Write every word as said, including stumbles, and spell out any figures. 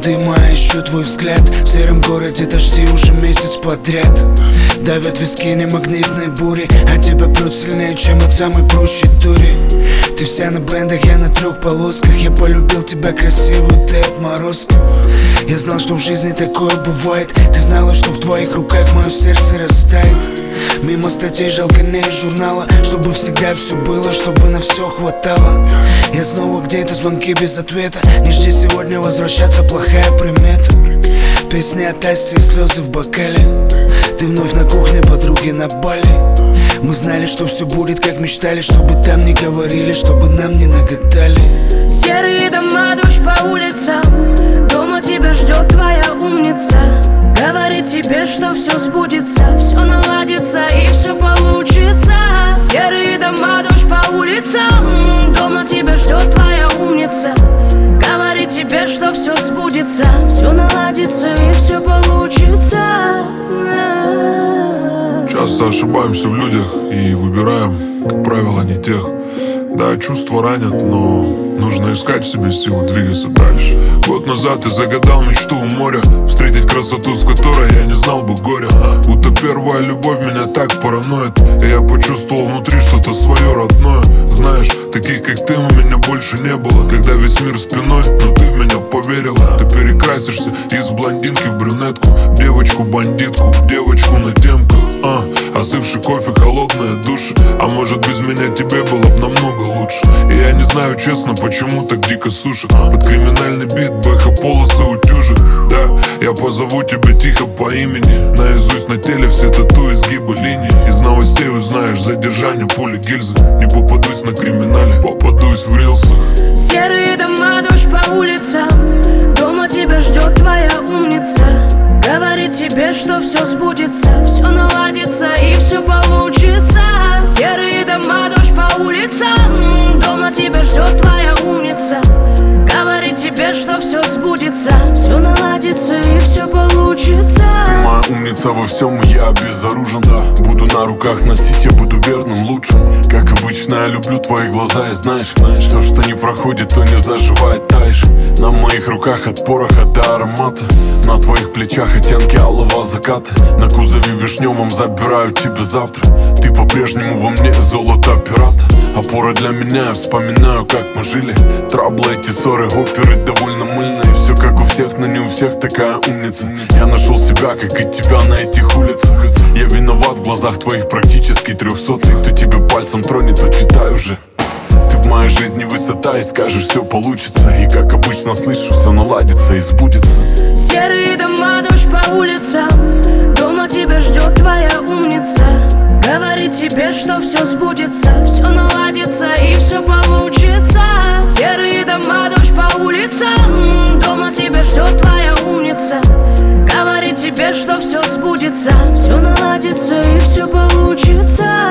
дыма, ищу твой взгляд. В сером городе дожди уже месяц подряд. Давят виски не магнитной бури, а тебя прет сильнее, чем от самой прущей дури. Ты вся на бендах, я на трех полосках. Я полюбил тебя красивую, ты отморозка. Я знал, что в жизни такое бывает. Ты знала, что в твоих руках мое сердце растает. Мимо статей жалканей из журнала, чтобы всегда все было, чтобы на все хватало. Я снова где-то, звонки без ответа. Не жди сегодня возвращаться, плохая примета. Песни от Асти и слезы в бокале. Ты вновь на кухне, подруги на Бали. Мы знали, что все будет, как мечтали. Чтобы там не говорили, чтобы нам не нагадали. Серые дома, дождь по улицам. Дома тебя ждет твоя умница. Говорит тебе, что все сбудется, все наладится и все получится. Серые дома, дождь по улицам. Дома тебя ждет твоя умница. Говорит тебе, что все сбудется, все наладится и все получится. Часто ошибаемся в людях и выбираем, как правило, не тех. Да, чувства ранят, но нужно искать в себе силы двигаться дальше. Год назад я загадал мечту у моря, встретить красоту, с которой я не знал бы горя. Будто первая любовь меня так параноит, и я почувствовал внутри что-то свое родное. Знаешь, таких как ты у меня больше не было. Когда весь мир спиной, но ты в меня поверила. Ты перекрасишься из блондинки в брюнетку, в девочку-бандитку, в девочку на темку. а, Остывший кофе, холодная душ. А может, без меня тебе было бы намного лучше. И я не знаю, честно, почему так дико сушит. Под криминальный бит бэха полосы утюжит. Да, я позову тебя тихо по имени. Наизусть на теле все тату, изгибы линии. Из новостей узнаешь задержание, пули, гильзы. Не попадусь на криминале, попадусь в рилсах. Серые дома, дождь по улицам. Дома тебя ждет твоя умница. Говорит тебе, что все сбудется, все наладится и все получится. Серые дома, дождь по улицам. Дома тебя ждет твоя умница. Говорит тебе, что все сбудется, все наладится и все получится. Ты моя умница во всем, и я безоружен, да. Буду на руках носить, я буду верным, лучшим. Как обычно, я люблю твои глаза, и знаешь, знаешь, то, что не проходит, то не заживает, таешь. На моих руках от пороха до аромата. На твоих плечах оттенки алого заката. На кузове вишневом забираю тебя завтра. Ты по-прежнему во мне золото пирата. Опора для меня, я вспоминаю, как мы жили. Траблы, эти ссоры, оперы довольно мыльные. Все как у всех, но не у всех такая умница. Я нашел себя, как и тебя на этих улицах. Я виноват в глазах твоих практически трехсотых. Кто тебя пальцем тронет, то читай уже. Ты в моей жизни высота, и скажешь, все получится. И как обычно слышу, все наладится и сбудется. Серые дома, дождь по улицам. Дома тебя ждет твоя умница. Говорит тебе, что все сбудется, все наладится и все получится. Серые дома, дождь по улицам. Дома тебя ждет твоя умница. Говорит тебе, что все сбудется, все наладится и все получится.